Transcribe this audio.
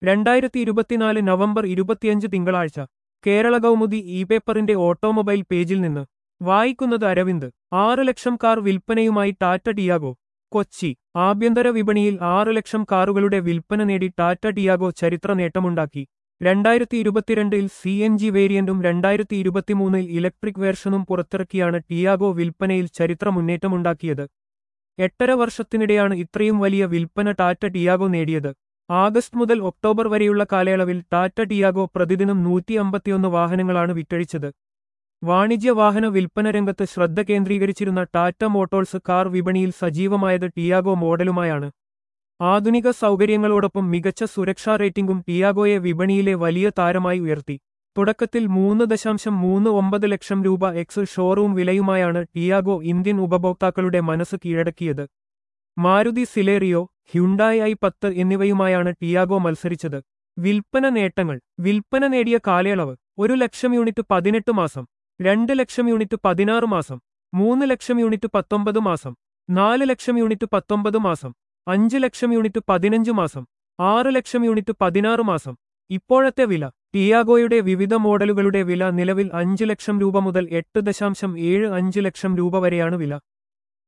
2024 നവംബർ 25 തിങ്കളാഴ്ച കേരള കൗമുദി ഇ പേപ്പറിന്റെ ഓട്ടോമൊബൈൽ പേജിൽ നിന്ന് വായിക്കുന്നത് അരവിന്ദ് 6 ലക്ഷം കാർ വിൽപ്പനയുമായി ടാറ്റ ടിയാഗോ കൊച്ചി ആഭ്യന്തര വിപണിയിൽ 6 ലക്ഷം കാറുകളുടെ വിൽപ്പന നേടി ടാറ്റ ടിയാഗോ ചരിത്ര നേട്ടമുണ്ടാക്കി 2022-ൽ CNG വേരിയന്റും 2023-ൽ ഇലക്ട്രിക് വേർഷനും പുറത്തിറക്കിയാണ് ടിയാഗോ വിൽപ്പനയിൽ ചരിത്ര മുന്നേറ്റമുണ്ടാക്കിയത് 8.5 വർഷത്തിനിടെയാണ് ഇത്രയും വലിയ വിൽപ്പന ടാറ്റ ടിയാഗോ നേടിയത് ആഗസ്റ്റ് മുതൽ ഒക്ടോബർ വരെയുള്ള കാലയളവിൽ ടാറ്റ ടിയാഗോ പ്രതിദിനം 151 വാഹനങ്ങളാണ് വിറ്റഴിച്ചത് വാണിജ്യ വാഹന വിൽപ്പന രംഗത്ത് ശ്രദ്ധ കേന്ദ്രീകരിച്ചിരുന്ന ടാറ്റ മോട്ടോഴ്സ് കാർ വിപണിയിൽ സജീവമായത് ടിയാഗോ മോഡലുമായാണ് ആധുനിക സൗകര്യങ്ങളോടൊപ്പം മികച്ച സുരക്ഷാ റേറ്റിംഗും ടിയാഗോയെ വിപണിയിലെ വലിയ താരമായി ഉയർത്തി തുടക്കത്തിൽ 3.39 ലക്ഷം രൂപ എക്സ് ഷോറൂം വിലയുമായാണ് ടിയാഗോ ഇന്ത്യൻ ഉപഭോക്താക്കളുടെ മനസ്സ് കീഴടക്കിയത് മാരുതി സിലേറിയോ ഹ്യുണ്ടായി i10 എന്നിവയുമായാണ് ടിയാഗോ മത്സരിച്ചത് വിൽപ്പന നേട്ടങ്ങൾ വിൽപ്പന നേടിയ കാലയളവ് 1 ലക്ഷം യൂണിറ്റ് 18 മാസം 2 ലക്ഷം യൂണിറ്റ് 16 മാസം 3 ലക്ഷം യൂണിറ്റ് 19 മാസം 4 ലക്ഷം യൂണിറ്റ് 19 മാസം 5 ലക്ഷം യൂണിറ്റ് 15 മാസം 6 ലക്ഷം യൂണിറ്റ് 16 മാസം ഇപ്പോഴത്തെ വില ടിയാഗോയുടെ വിവിധ മോഡലുകളുടെ വില നിലവിൽ 5 ലക്ഷം രൂപ മുതൽ 8.75 ലക്ഷം രൂപ വരെയാണ് വില